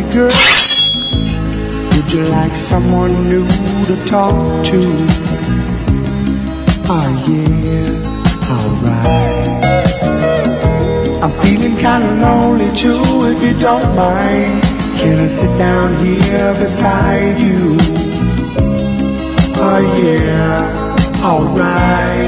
girl? Would you like someone new to talk to? Oh yeah, alright. I'm feeling kinda lonely too, if you don't mind. Can I sit down here beside you? Oh yeah, alright.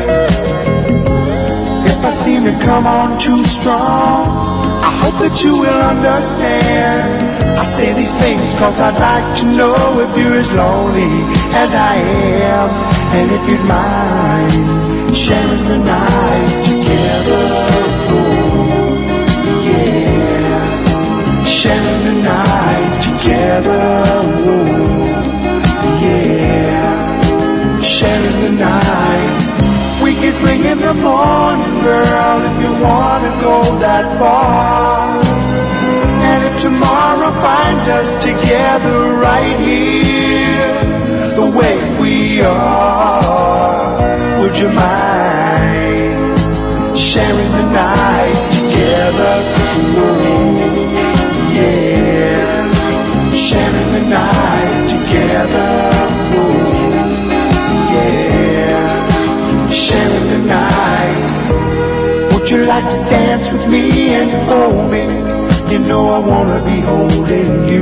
If I seem to come on too strong, I hope that you will understand. I say these things cause I'd like to know if you're as lonely as I am, and if you'd mind sharing the night together. Oh, yeah, sharing the night together. Oh, yeah, sharing the night. We could bring in the morning, girl, if you wanna go that far. And if tomorrow finds us together right here, the way we are, would you mind sharing the night together? Ooh, yeah, sharing the night together. Ooh, yeah, sharing the night. Would you like to dance with me and hold me? You know I wanna be holding you.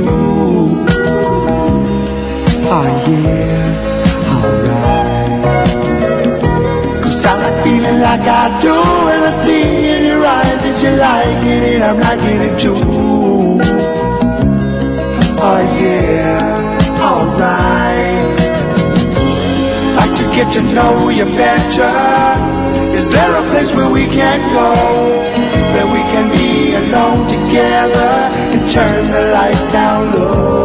Oh yeah, alright. Cause I like feeling like I do, and I see in your eyes that you like it, and I'm liking it too. Oh yeah, alright. Like to get to know you better. Is there a place where we can go, where we can be alone together and turn the lights down low?